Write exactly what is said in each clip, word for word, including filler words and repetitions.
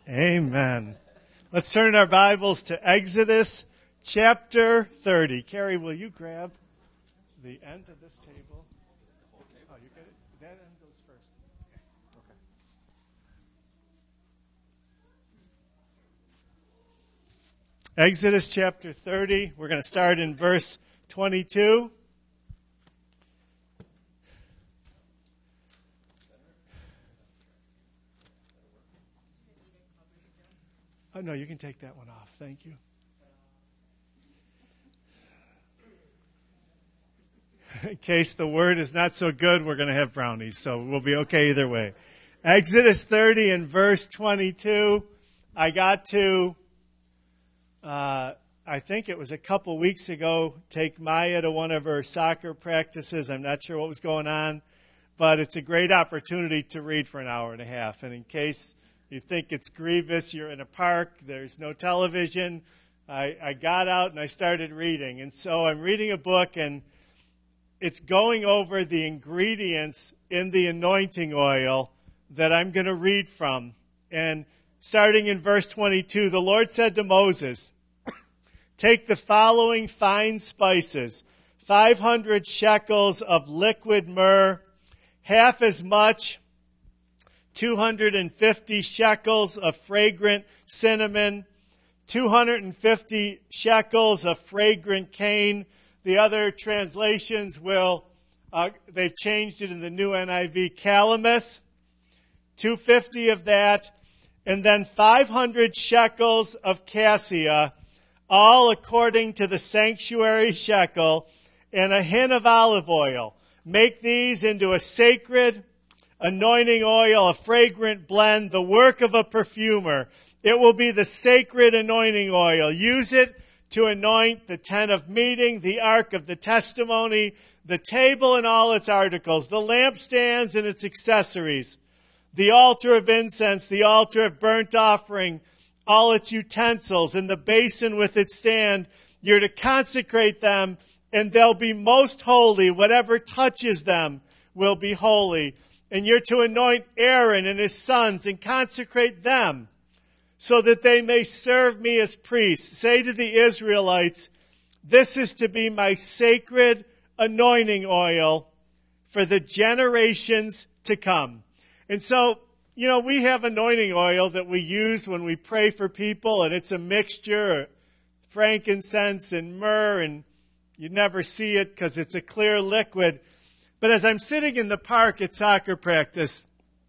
Amen. Let's turn our Bibles to Exodus chapter thirty. Carrie, will you grab the end of this table? Oh, you get it? That end goes first. Okay. Exodus chapter thirty. We're going to start in verse twenty-two. Oh, no, you can take that one off. Thank you. In case the word is not so good, we're going to have brownies, so we'll be okay either way. Exodus thirty and verse twenty-two. I got to, uh, I think it was a couple weeks ago, take Maya to one of her soccer practices. I'm not sure what was going on, but it's a great opportunity to read for an hour and a half. And in case you think it's grievous, you're in a park, there's no television, I, I got out and I started reading. And so I'm reading a book, and it's going over the ingredients in the anointing oil that I'm going to read from. And starting in verse twenty-two, the Lord said to Moses, "Take the following fine spices, five hundred shekels of liquid myrrh, half as much, two hundred fifty shekels of fragrant cinnamon, two hundred fifty shekels of fragrant cane." The other translations will, uh, they've changed it in the new N I V, calamus, two hundred fifty of that, and then five hundred shekels of cassia, all according to the sanctuary shekel, and a hin of olive oil. Make these into a sacred anointing oil, a fragrant blend, the work of a perfumer. It will be the sacred anointing oil. Use it to anoint the tent of meeting, the ark of the testimony, the table and all its articles, the lampstands and its accessories, the altar of incense, the altar of burnt offering, all its utensils, and the basin with its stand. You're to consecrate them, and they'll be most holy. Whatever touches them will be holy. And you're to anoint Aaron and his sons and consecrate them so that they may serve me as priests. Say to the Israelites, this is to be my sacred anointing oil for the generations to come. And so, you know, we have anointing oil that we use when we pray for people, and it's a mixture of frankincense and myrrh, and you never see it because it's a clear liquid. But as I'm sitting in the park at soccer practice,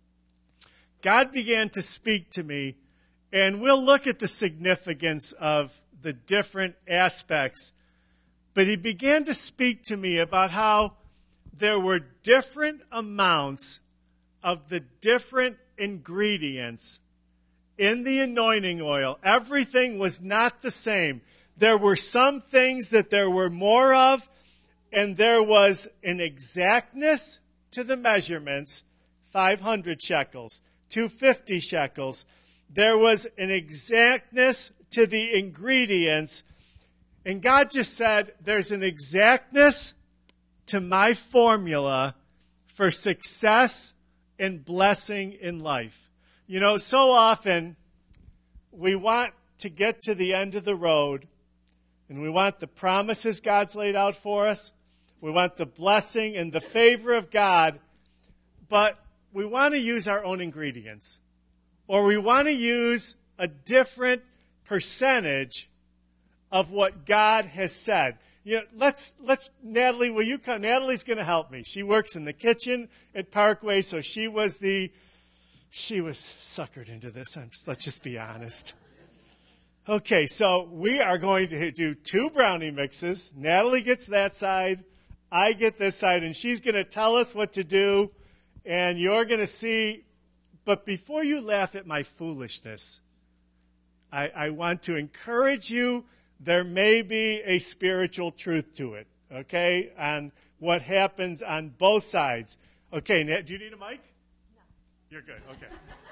God began to speak to me, and we'll look at the significance of the different aspects. But he began to speak to me about how there were different amounts of the different ingredients in the anointing oil. Everything was not the same. There were some things that there were more of, and there was an exactness to the measurements, five hundred shekels, two hundred fifty shekels. There was an exactness to the ingredients. And God just said, there's an exactness to my formula for success and blessing in life. You know, so often we want to get to the end of the road, and we want the promises God's laid out for us. We want the blessing and the favor of God, but we want to use our own ingredients. Or we want to use a different percentage of what God has said. You know, let's, let's, Natalie, will you come? Natalie's going to help me. She works in the kitchen at Parkway, so she was the, she was suckered into this. I'm, let's just be honest. Okay, so we are going to do two brownie mixes. Natalie gets that side. I get this side, and she's going to tell us what to do, and you're going to see. But before you laugh at my foolishness, I, I want to encourage you. There may be a spiritual truth to it, okay, on what happens on both sides. Okay, Nat, do you need a mic? No. You're good, okay.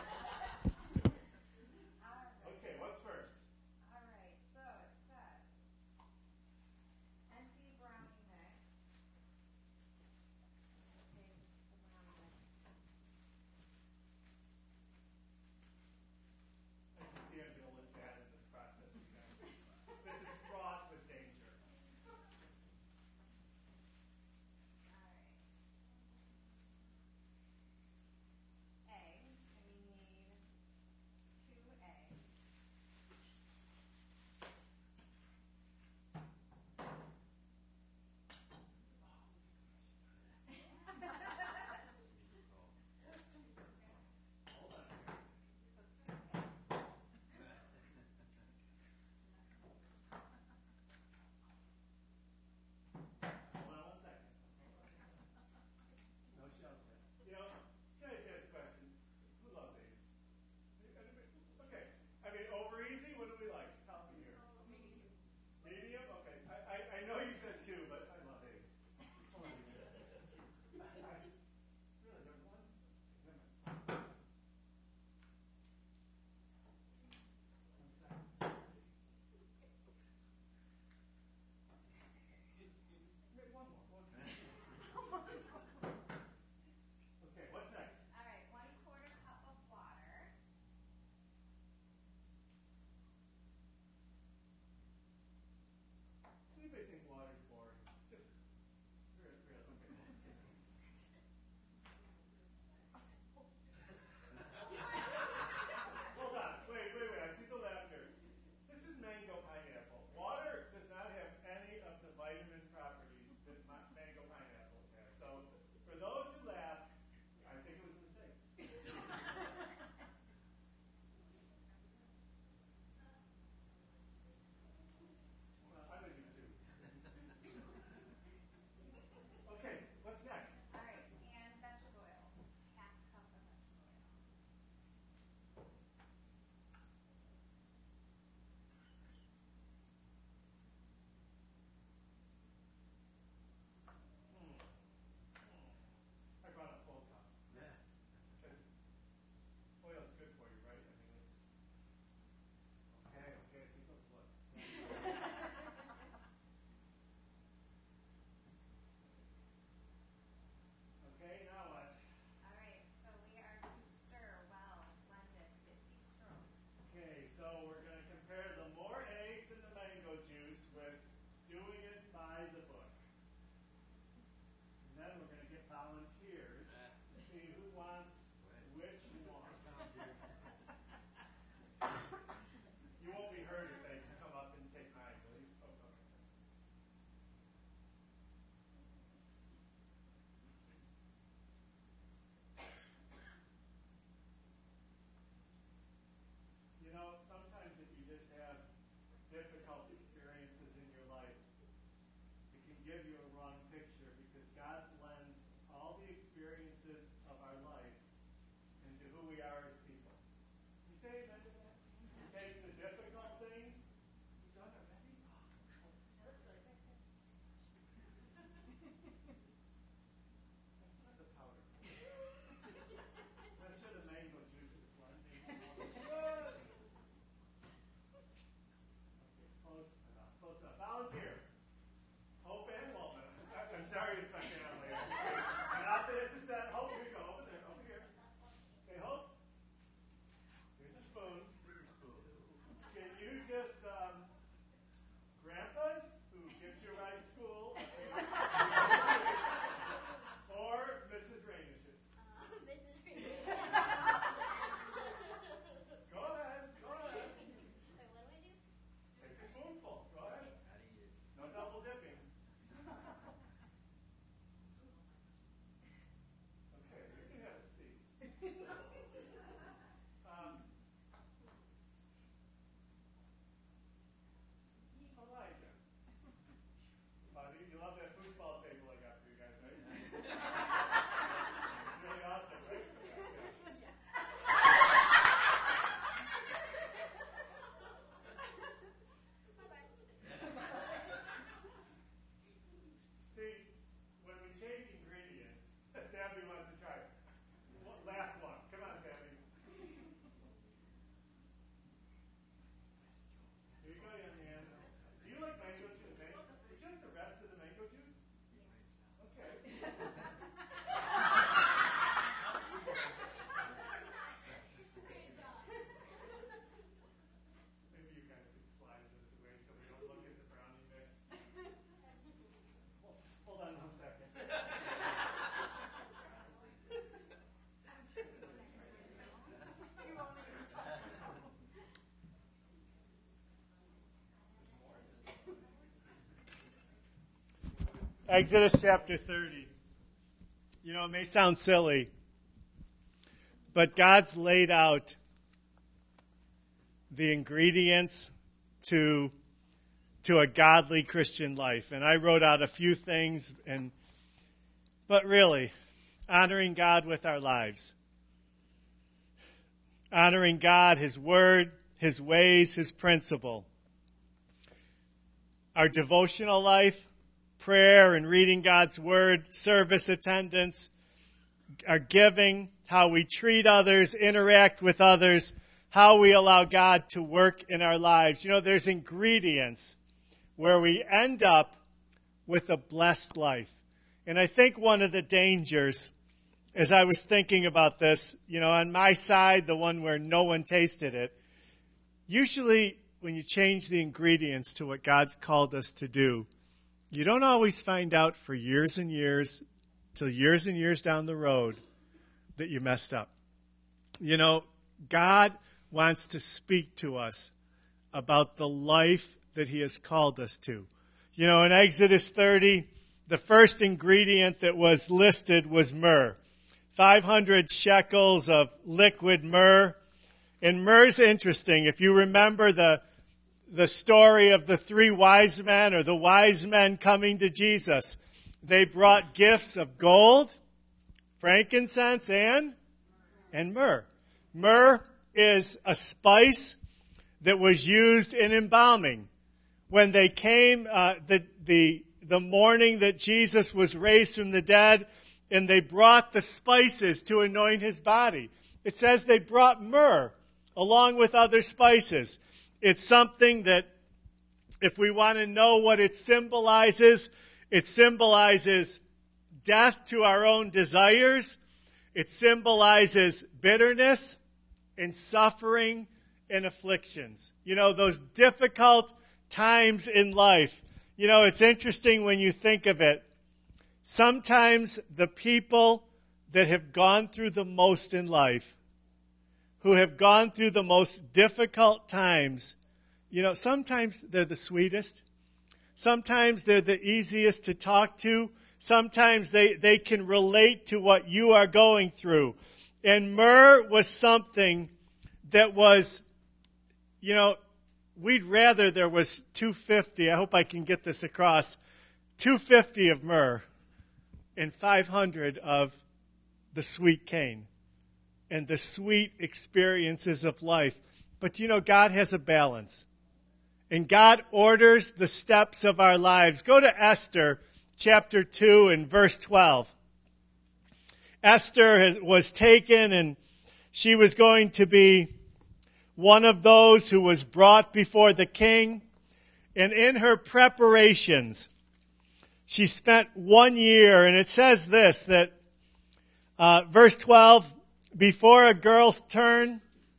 Okay, what's first? All right, so it says, empty brownie mix. Take the brownie mix. difficult experiences in your life, it can give you a wrong picture because God blends all the experiences of our life into who we are as people. You say amen to that? He takes the difficult things. You've done it already? That's not the powder. That's sure the mango juice is blending. Okay, close enough. Close enough. Volunteer. Hope and Waltman. I'm sorry it's not getting on later. And out there, it's just that. Hope, here we go. Over there. Over here. Okay, Hope. Here's a spoon. Can you just, um, grandpas who gets you right to school, or Missus Rainish's? Uh, Missus Reed. Go ahead. Go ahead. Wait, what do I do? Take a spoonful. Go ahead. No double dipping. Okay, you can have a seat. Um, Elijah. Buddy, you love that foosball table I got for you guys, right? It's really awesome, right? Yeah. See, when we change ingredients, Sammy wants to try it. Well, last one. Come on, Sammy. Here you go, young man. Do you like mango juice? Man- Would you like the rest of the mango juice? Okay. Maybe you guys could slide this away so we don't look at the brownie mix. Hold, hold on one second. Exodus chapter thirty. You know, it may sound silly, but God's laid out the ingredients to, to a godly Christian life. And I wrote out a few things, and but really, honoring God with our lives. Honoring God, His Word, His ways, His principle. Our devotional life, prayer and reading God's Word, service attendance, our giving, how we treat others, interact with others, how we allow God to work in our lives. You know, there's ingredients where we end up with a blessed life. And I think one of the dangers, as I was thinking about this, you know, on my side, the one where no one tasted it, usually when you change the ingredients to what God's called us to do, you don't always find out for years and years, till years and years down the road, that you messed up. You know, God wants to speak to us about the life that He has called us to. You know, in Exodus thirty, the first ingredient that was listed was myrrh. five hundred shekels of liquid myrrh. And myrrh's interesting. If you remember the the story of the three wise men, or the wise men coming to Jesus, they brought gifts of gold, frankincense, and, and myrrh. Myrrh is a spice that was used in embalming. When they came uh, the, the, the morning that Jesus was raised from the dead, and they brought the spices to anoint His body, it says they brought myrrh along with other spices. It's something that, if we want to know what it symbolizes, it symbolizes death to our own desires. It symbolizes bitterness and suffering and afflictions. You know, those difficult times in life. You know, it's interesting when you think of it. Sometimes the people that have gone through the most in life, who have gone through the most difficult times, you know, sometimes they're the sweetest. Sometimes they're the easiest to talk to. Sometimes they, they can relate to what you are going through. And myrrh was something that was, you know, we'd rather there was two hundred fifty, I hope I can get this across, two hundred fifty of myrrh and five hundred of the sweet cane and the sweet experiences of life. But you know, God has a balance. And God orders the steps of our lives. Go to Esther chapter two and verse twelve. Esther has, was taken, and she was going to be one of those who was brought before the king. And in her preparations, she spent one year. And it says this, that uh, verse twelve, before a girl's turn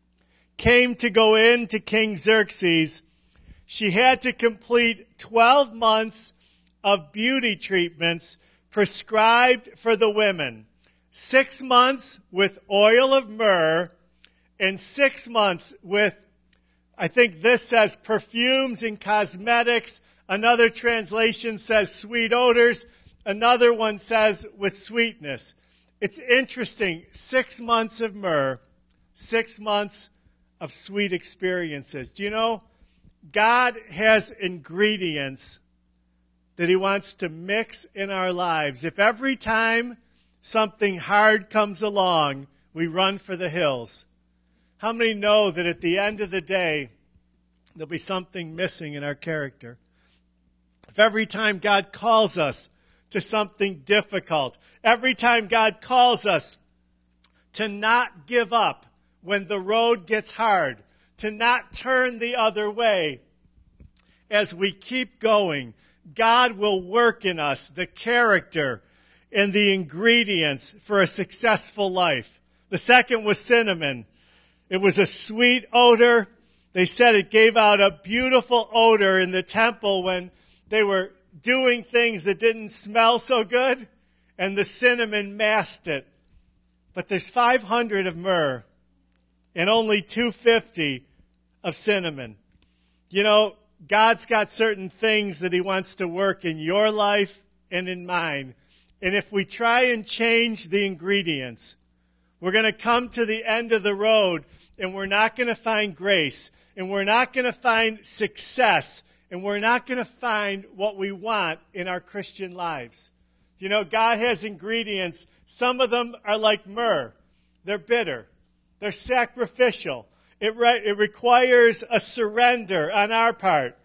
came to go in to King Xerxes, she had to complete twelve months of beauty treatments prescribed for the women. Six months with oil of myrrh and six months with, I think this says perfumes and cosmetics. Another translation says sweet odors. Another one says with sweetness. It's interesting. Six months of myrrh, six months of sweet experiences. Do you know, God has ingredients that he wants to mix in our lives. If every time something hard comes along, we run for the hills, how many know that at the end of the day, there'll be something missing in our character? If every time God calls us to something difficult, every time God calls us to not give up when the road gets hard, to not turn the other way, as we keep going, God will work in us the character and the ingredients for a successful life. The second was cinnamon. It was a sweet odor. They said it gave out a beautiful odor in the temple when they were doing things that didn't smell so good, and the cinnamon masked it. But there's five hundred of myrrh and only two hundred fifty of cinnamon. You know, God's got certain things that he wants to work in your life and in mine. And if we try and change the ingredients, we're going to come to the end of the road, and we're not going to find grace, and we're not going to find success, and we're not going to find what we want in our Christian lives. You know, God has ingredients. Some of them are like myrrh. They're bitter. They're sacrificial. It, re- it requires a surrender on our part.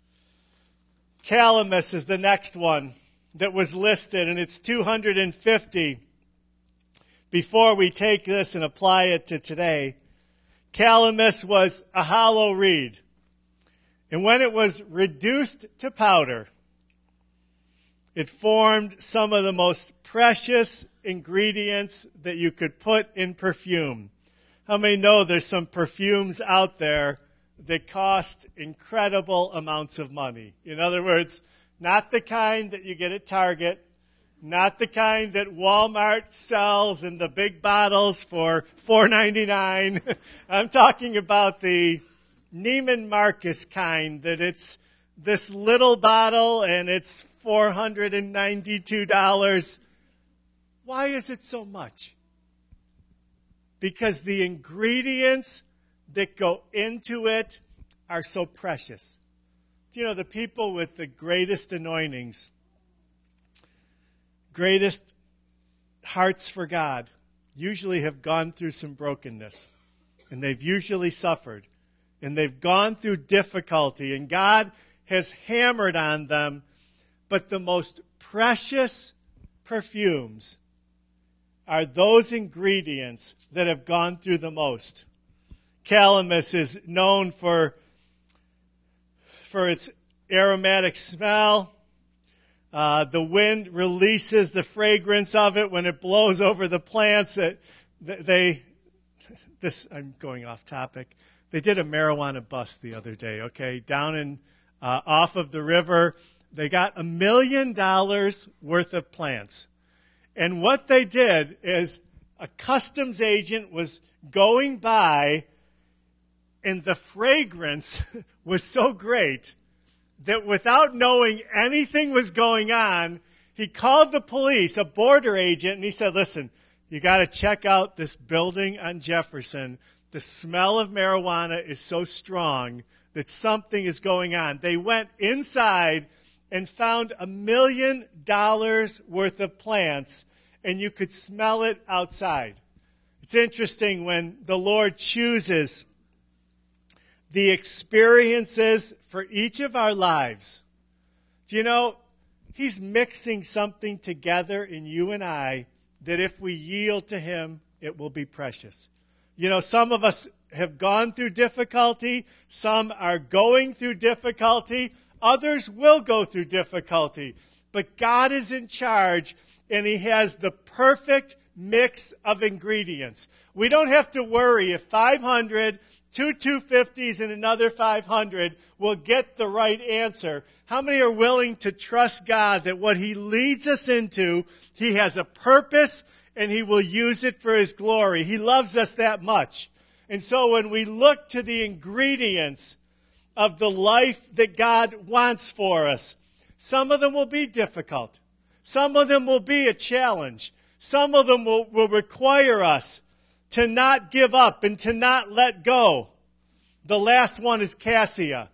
Calamus is the next one that was listed, and it's two hundred fifty. Before we take this and apply it to today, calamus was a hollow reed. And when it was reduced to powder, it formed some of the most precious ingredients that you could put in perfume. How many know there's some perfumes out there that cost incredible amounts of money? In other words, not the kind that you get at Target, not the kind that Walmart sells in the big bottles for four ninety-nine. I'm talking about the Neiman Marcus kind, that it's this little bottle and it's four hundred ninety-two dollars. Why is it so much? Because the ingredients that go into it are so precious. You know, the people with the greatest anointings, greatest hearts for God, usually have gone through some brokenness. And they've usually suffered. And they've gone through difficulty. And God has hammered on them. But the most precious perfumes are those ingredients that have gone through the most. Calamus is known for, for its aromatic smell. Uh, the wind releases the fragrance of it when it blows over the plants. It, they, this, I'm going off topic. They did a marijuana bust the other day, okay? Down in, uh, off of the river, they got a million dollars worth of plants. And what they did is a customs agent was going by, and the fragrance was so great that without knowing anything was going on, he called the police, a border agent, and he said, listen, you got to check out this building on Jefferson. The smell of marijuana is so strong that something is going on. They went inside and found a million dollars worth of plants, and you could smell it outside. It's interesting when the Lord chooses the experiences for each of our lives. Do you know, He's mixing something together in you and I that if we yield to Him, it will be precious. You know, some of us have gone through difficulty. Some are going through difficulty. Others will go through difficulty. But God is in charge, and He has the perfect mix of ingredients. We don't have to worry if five hundred, two two fifties, and another five hundred will get the right answer. How many are willing to trust God that what He leads us into, He has a purpose and He will use it for His glory? He loves us that much. And so when we look to the ingredients of the life that God wants for us, some of them will be difficult. Some of them will be a challenge. Some of them will, will require us to not give up and to not let go. The last one is cassia.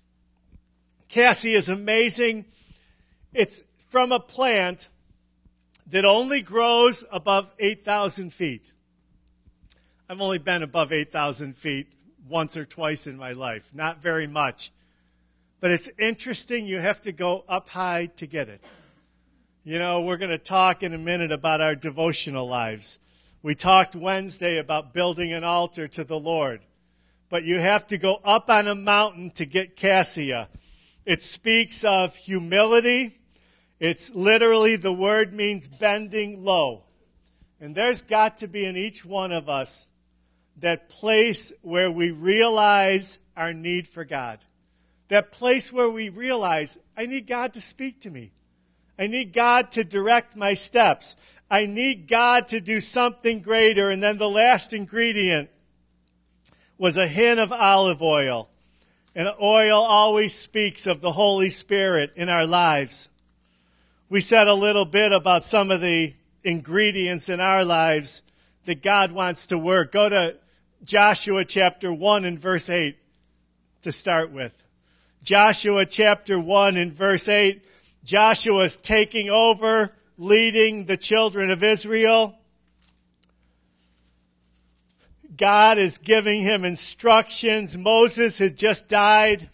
Cassia is amazing. It's from a plant that only grows above eight thousand feet. I've only been above eight thousand feet once or twice in my life, not very much. But it's interesting, you have to go up high to get it. You know, we're going to talk in a minute about our devotional lives. We talked Wednesday about building an altar to the Lord. But you have to go up on a mountain to get cassia. It speaks of humility. It's literally, the word means bending low. And there's got to be in each one of us that place where we realize our need for God. That place where we realize, I need God to speak to me. I need God to direct my steps. I need God to do something greater. And then the last ingredient was a hint of olive oil. And oil always speaks of the Holy Spirit in our lives. We said a little bit about some of the ingredients in our lives that God wants to work. Go to Joshua chapter one and verse eight to start with. Joshua chapter one and verse eight. Joshua is taking over, leading the children of Israel. God is giving him instructions. Moses had just died,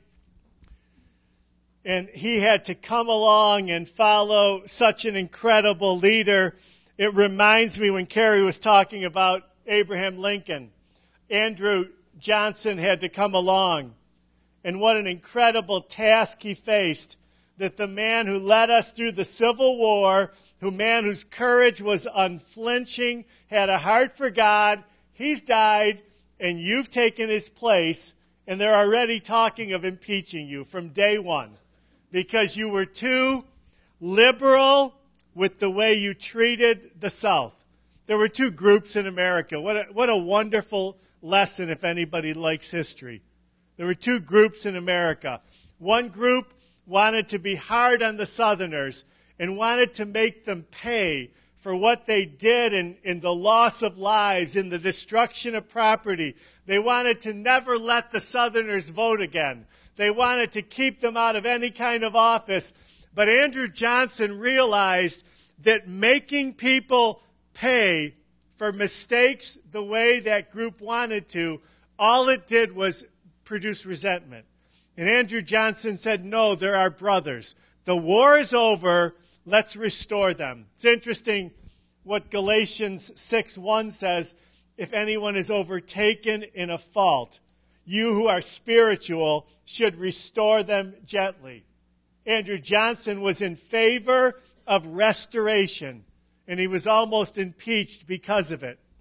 and he had to come along and follow such an incredible leader. It reminds me when Carrie was talking about Abraham Lincoln. Andrew Johnson had to come along, and what an incredible task he faced, that the man who led us through the Civil War, who man whose courage was unflinching, had a heart for God, he's died, and you've taken his place, and they're already talking of impeaching you from day one because you were too liberal with the way you treated the South. There were two groups in America. What a, what a wonderful lesson if anybody likes history. There were two groups in America. One group wanted to be hard on the Southerners and wanted to make them pay for what they did in, in the loss of lives, in the destruction of property. They wanted to never let the Southerners vote again. They wanted to keep them out of any kind of office. But Andrew Johnson realized that making people pay for mistakes the way that group wanted to, all it did was produce resentment. And Andrew Johnson said, no, they're our brothers. The war is over. Let's restore them. It's interesting what Galatians six one says, if anyone is overtaken in a fault, you who are spiritual should restore them gently. Andrew Johnson was in favor of restoration, and he was almost impeached because of it.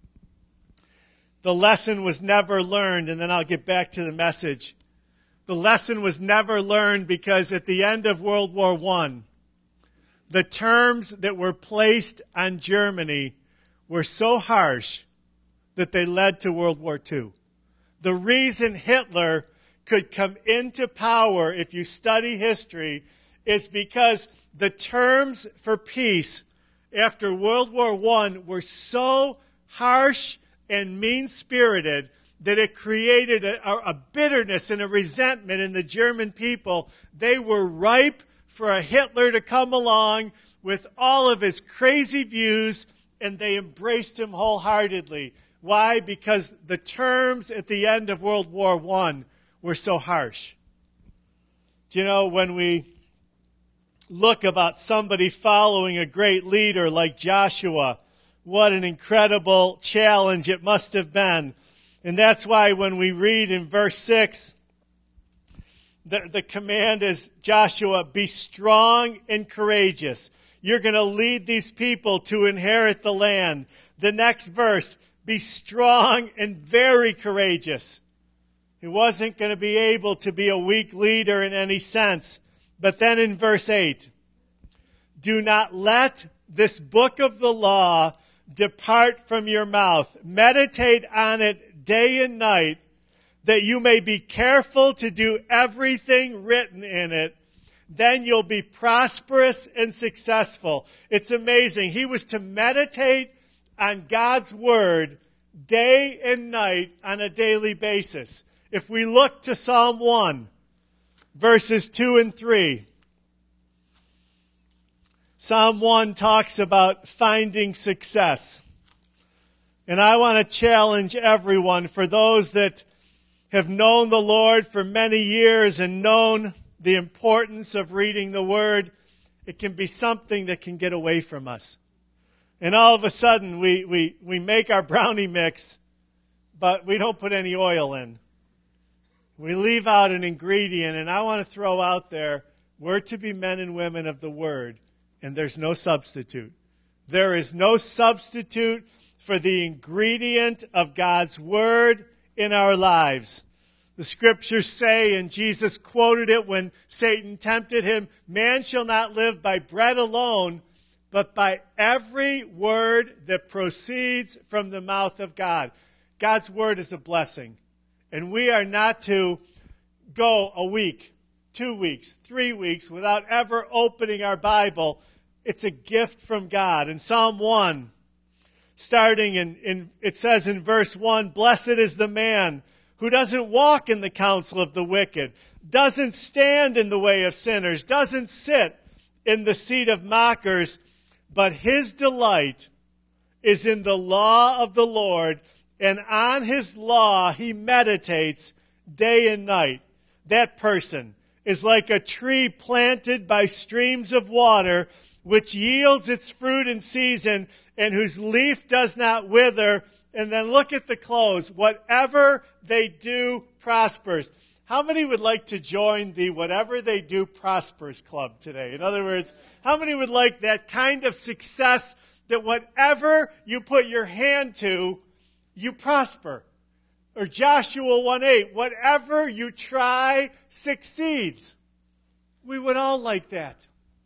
The lesson was never learned, and then I'll get back to the message. The lesson was never learned because at the end of World War One, the terms that were placed on Germany were so harsh that they led to World War Two. The reason Hitler could come into power, if you study history, is because the terms for peace after World War One were so harsh and mean-spirited that it created a, a bitterness and a resentment in the German people. They were ripe for a Hitler to come along with all of his crazy views, and they embraced him wholeheartedly. Why? Because the terms at the end of World War One were so harsh. Do you know, when we look about somebody following a great leader like Joshua, what an incredible challenge it must have been. And that's why when we read in verse six, the, the command is, Joshua, be strong and courageous. You're going to lead these people to inherit the land. The next verse, be strong and very courageous. He wasn't going to be able to be a weak leader in any sense. But then in verse eight, do not let this book of the law depart from your mouth. Meditate on it day and night, that you may be careful to do everything written in it. Then you'll be prosperous and successful. It's amazing. He was to meditate on God's word day and night on a daily basis. If we look to Psalm one, verses two and three, Psalm one talks about finding success. And I want to challenge everyone, for those that have known the Lord for many years and known the importance of reading the Word, it can be something that can get away from us. And all of a sudden, we, we, we make our brownie mix, but we don't put any oil in. We leave out an ingredient, and I want to throw out there, we're to be men and women of the Word, and there's no substitute. There is no substitute for the ingredient of God's Word in our lives. The Scriptures say, and Jesus quoted it when Satan tempted him, man shall not live by bread alone, but by every word that proceeds from the mouth of God. God's Word is a blessing. And we are not to go a week, two weeks, three weeks without ever opening our Bible. It's a gift from God. In Psalm one, starting in, in it says in verse one, blessed is the man who doesn't walk in the counsel of the wicked, doesn't stand in the way of sinners, doesn't sit in the seat of mockers, but his delight is in the law of the Lord, and on his law he meditates day and night. That person is like a tree planted by streams of water, which yields its fruit in season, and whose leaf does not wither. And then look at the close. Whatever they do prospers. How many would like to join the whatever they do prospers club today? In other words, how many would like that kind of success that whatever you put your hand to, you prosper? Or Joshua one eight, whatever you try succeeds. We would all like that.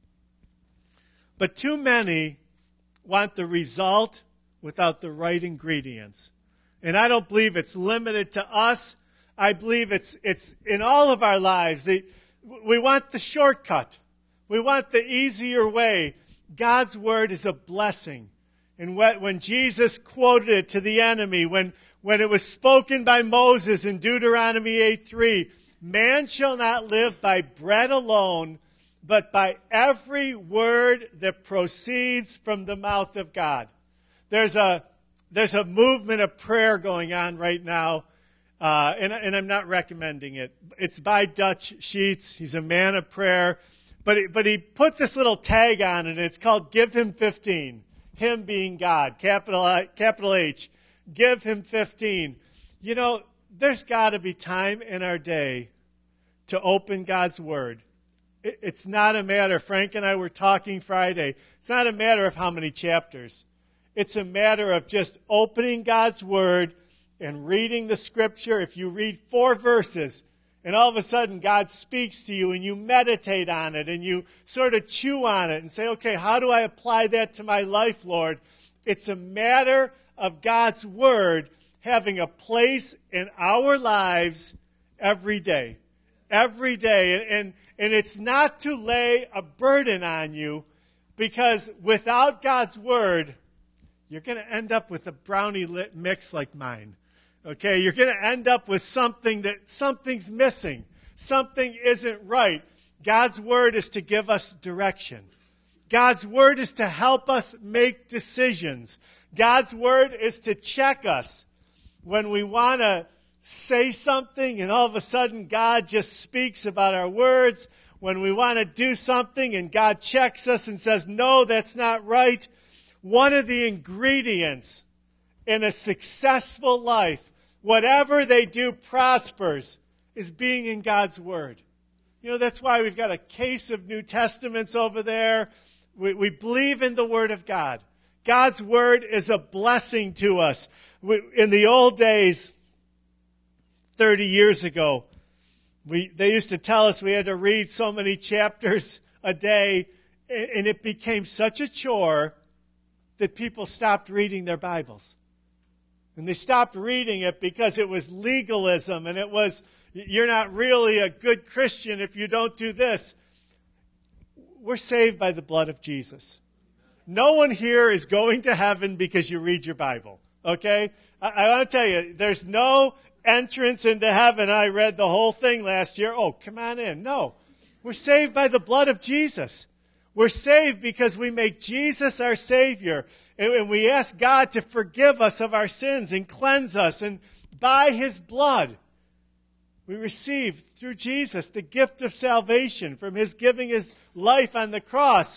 But too many want the result without the right ingredients. And I don't believe it's limited to us. I believe it's it's in all of our lives. The, we want the shortcut. We want the easier way. God's Word is a blessing. And when Jesus quoted it to the enemy, when, when it was spoken by Moses in Deuteronomy eight three, man shall not live by bread alone, but by every word that proceeds from the mouth of God. There's a there's a movement of prayer going on right now, uh, and, and I'm not recommending it. It's by Dutch Sheets. He's a man of prayer, but he, but he put this little tag on it, and it's called Give Him fifteen. Him being God, capital I, capital H. Give Him fifteen. You know, there's got to be time in our day to open God's Word. It, it's not a matter, Frank and I were talking Friday, it's not a matter of how many chapters. It's a matter of just opening God's Word and reading the Scripture. If you read four verses and all of a sudden God speaks to you and you meditate on it and you sort of chew on it and say, okay, how do I apply that to my life, Lord? It's a matter of God's Word having a place in our lives every day. Every day. And, and, and it's not to lay a burden on you, because without God's Word, you're going to end up with a brownie lit mix like mine. Okay, you're going to end up with something that something's missing. Something isn't right. God's word is to give us direction. God's word is to help us make decisions. God's word is to check us when we want to say something and all of a sudden God just speaks about our words. When we want to do something and God checks us and says, no, that's not right. One of the ingredients in a successful life, whatever they do prospers, is being in God's word. You know, that's why we've got a case of New Testaments over there. We, we believe in the word of God. God's word is a blessing to us. We, in the old days, thirty years ago, we, they used to tell us we had to read so many chapters a day, and, and it became such a chore that people stopped reading their Bibles. And they stopped reading it because it was legalism, and it was, you're not really a good Christian if you don't do this. We're saved by the blood of Jesus. No one here is going to heaven because you read your Bible, okay? I, I want to tell you, there's no entrance into heaven. I read the whole thing last year. Oh, come on in. No. We're saved by the blood of Jesus. We're saved because we make Jesus our Savior. And, and we ask God to forgive us of our sins and cleanse us. And by His blood, we receive through Jesus the gift of salvation from His giving His life on the cross.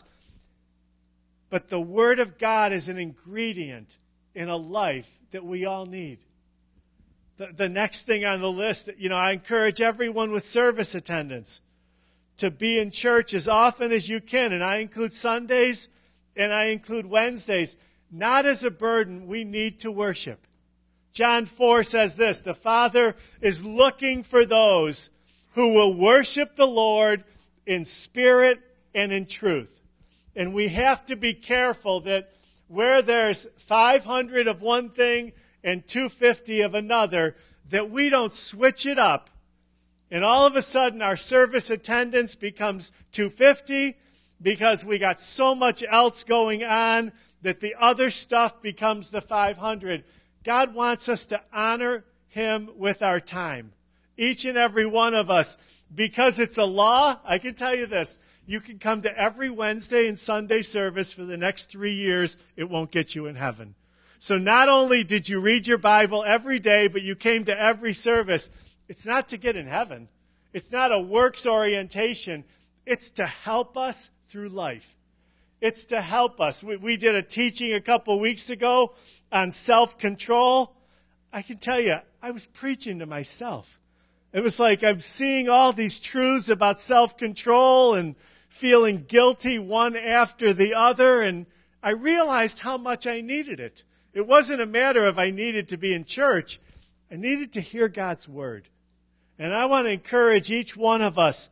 But the Word of God is an ingredient in a life that we all need. The, the next thing on the list, you know, I encourage everyone with service attendance to be in church as often as you can. And I include Sundays and I include Wednesdays. Not as a burden, we need to worship. John four says this, the Father is looking for those who will worship the Lord in spirit and in truth. And we have to be careful that where there's five hundred of one thing and two hundred fifty of another, that we don't switch it up. And all of a sudden our service attendance becomes two hundred fifty because we got so much else going on that the other stuff becomes the five hundred. God wants us to honor Him with our time. Each and every one of us. Because it's a law, I can tell you this. You can come to every Wednesday and Sunday service for the next three years. It won't get you in heaven. So not only did you read your Bible every day, but you came to every service. It's not to get in heaven. It's not a works orientation. It's to help us through life. It's to help us. We, we did a teaching a couple weeks ago on self-control. I can tell you, I was preaching to myself. It was like I'm seeing all these truths about self-control and feeling guilty one after the other, and I realized how much I needed it. It wasn't a matter of I needed to be in church. I needed to hear God's word. And I want to encourage each one of us,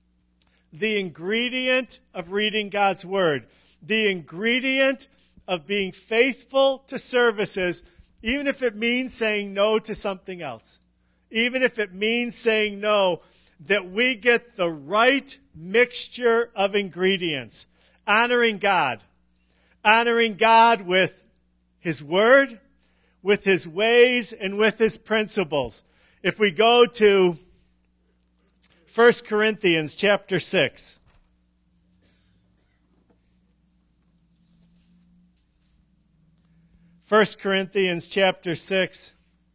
the ingredient of reading God's word, the ingredient of being faithful to services, even if it means saying no to something else, even if it means saying no, that we get the right mixture of ingredients, honoring God, honoring God with His word, with His ways, and with His principles. If we go to First Corinthians chapter six. First Corinthians chapter six.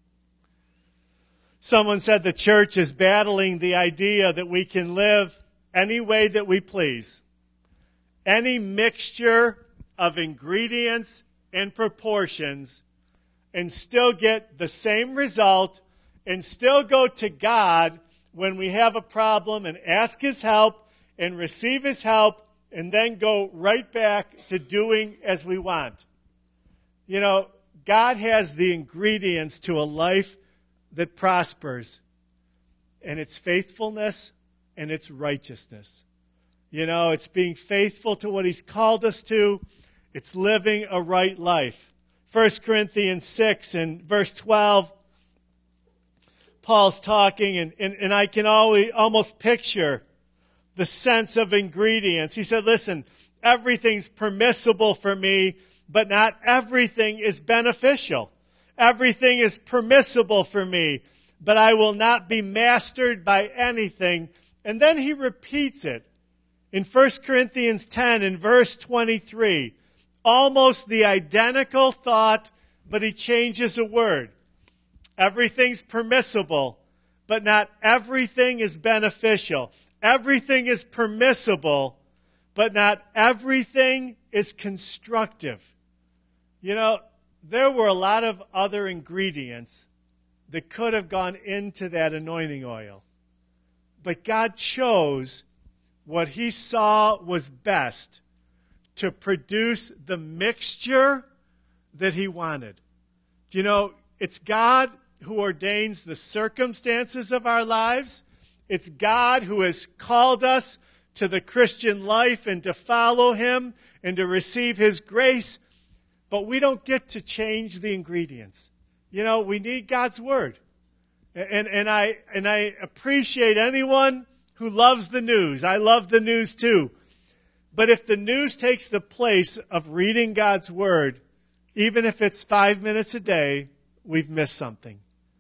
Someone said the church is battling the idea that we can live any way that we please. Any mixture of ingredients and proportions, and still get the same result, and still go to God when we have a problem and ask His help and receive His help, and then go right back to doing as we want. You know, God has the ingredients to a life that prospers, and it's faithfulness and it's righteousness. You know, it's being faithful to what He's called us to. It's living a right life. First Corinthians six and verse twelve, Paul's talking, and, and, and I can always, almost picture the sense of ingredients. He said, listen, everything's permissible for me, but not everything is beneficial. Everything is permissible for me, but I will not be mastered by anything. And then he repeats it in First Corinthians ten in verse twenty-three. Almost the identical thought, but he changes a word. Everything's permissible, but not everything is beneficial. Everything is permissible, but not everything is constructive. You know, there were a lot of other ingredients that could have gone into that anointing oil. But God chose what he saw was best to produce the mixture that he wanted. Do you know, it's God who ordains the circumstances of our lives. It's God who has called us to the Christian life and to follow him and to receive his grace. But we don't get to change the ingredients. You know, we need God's word. And, and, I, and I appreciate anyone who loves the news. I love the news too. But if the news takes the place of reading God's word, even if it's five minutes a day, we've missed something.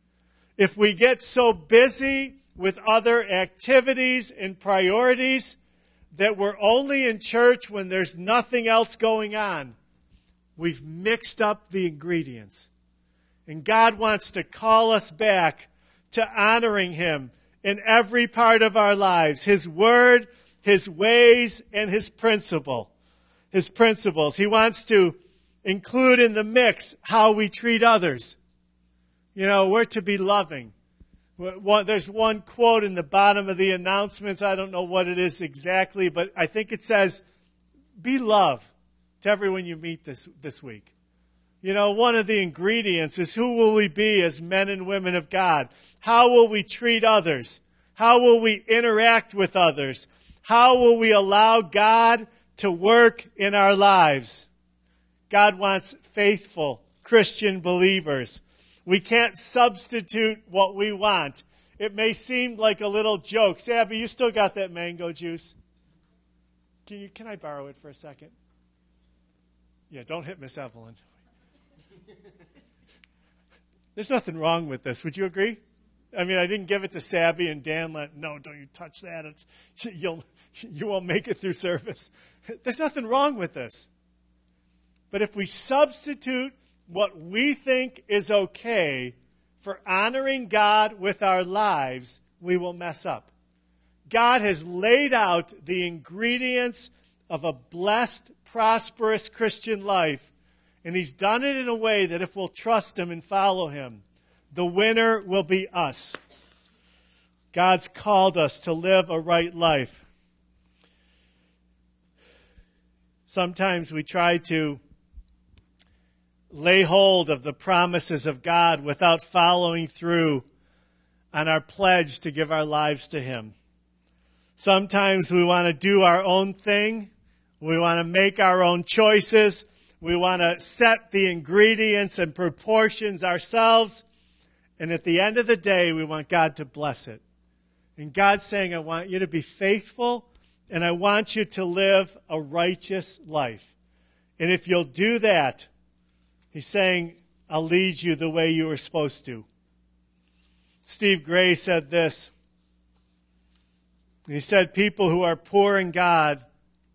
If we get so busy with other activities and priorities that we're only in church when there's nothing else going on, we've mixed up the ingredients. And God wants to call us back to honoring him in every part of our lives. His word, his ways, and his principle. His principles. He wants to include in the mix how we treat others. You know, we're to be loving. There's one quote in the bottom of the announcements. I don't know what it is exactly, but I think it says, be love to everyone you meet this, this week. You know, one of the ingredients is who will we be as men and women of God? How will we treat others? How will we interact with others? How will we allow God to work in our lives? God wants faithful Christian believers. We can't substitute what we want. It may seem like a little joke. Sabby, you still got that mango juice? Can you, can I borrow it for a second? Yeah, don't hit Miss Evelyn. There's nothing wrong with this. Would you agree? I mean, I didn't give it to Sabby and Dan. Let, no, don't you touch that. It's, you'll, you won't make it through service. There's nothing wrong with this. But if we substitute what we think is okay for honoring God with our lives, we will mess up. God has laid out the ingredients of a blessed, prosperous Christian life, and he's done it in a way that if we'll trust him and follow him, the winner will be us. God's called us to live a right life. Sometimes we try to lay hold of the promises of God without following through on our pledge to give our lives to him. Sometimes we want to do our own thing. We want to make our own choices. We want to set the ingredients and proportions ourselves. And at the end of the day, we want God to bless it. And God's saying, I want you to be faithful, and I want you to live a righteous life. And if you'll do that, he's saying, I'll lead you the way you were supposed to. Steve Gray said this. He said, people who are poor in God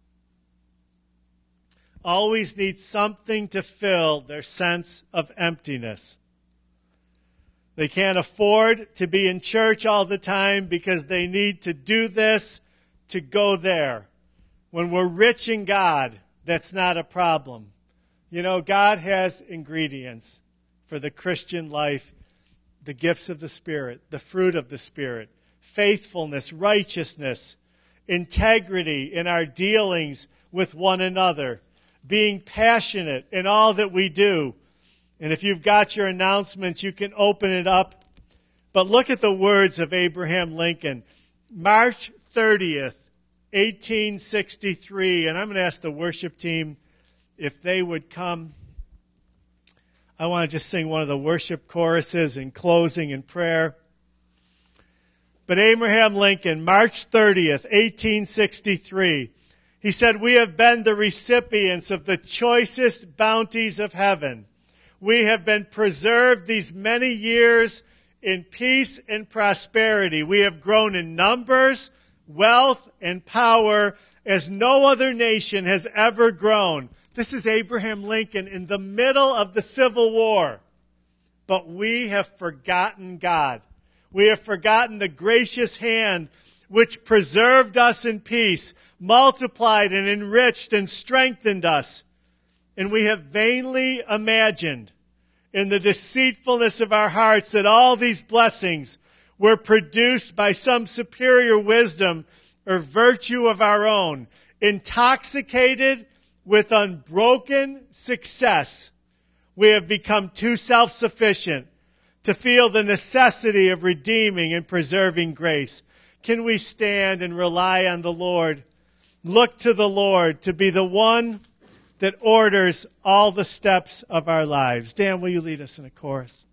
always need something to fill their sense of emptiness. They can't afford to be in church all the time because they need to do this to go there. When we're rich in God, that's not a problem. You know, God has ingredients for the Christian life, the gifts of the Spirit, the fruit of the Spirit, faithfulness, righteousness, integrity in our dealings with one another, being passionate in all that we do. And if you've got your announcements, you can open it up. But look at the words of Abraham Lincoln. March thirtieth, eighteen sixty-three. And I'm going to ask the worship team if they would come. I want to just sing one of the worship choruses in closing in prayer. But Abraham Lincoln, March thirtieth, eighteen sixty-three, he said, we have been the recipients of the choicest bounties of heaven. We have been preserved these many years in peace and prosperity. We have grown in numbers, wealth, and power as no other nation has ever grown. This is Abraham Lincoln in the middle of the Civil War. But we have forgotten God. We have forgotten the gracious hand which preserved us in peace, multiplied and enriched and strengthened us. And we have vainly imagined in the deceitfulness of our hearts that all these blessings were produced by some superior wisdom or virtue of our own, intoxicated with unbroken success. We have become too self-sufficient to feel the necessity of redeeming and preserving grace. Can we stand and rely on the Lord? Look to the Lord to be the one that orders all the steps of our lives. Dan, will you lead us in a chorus?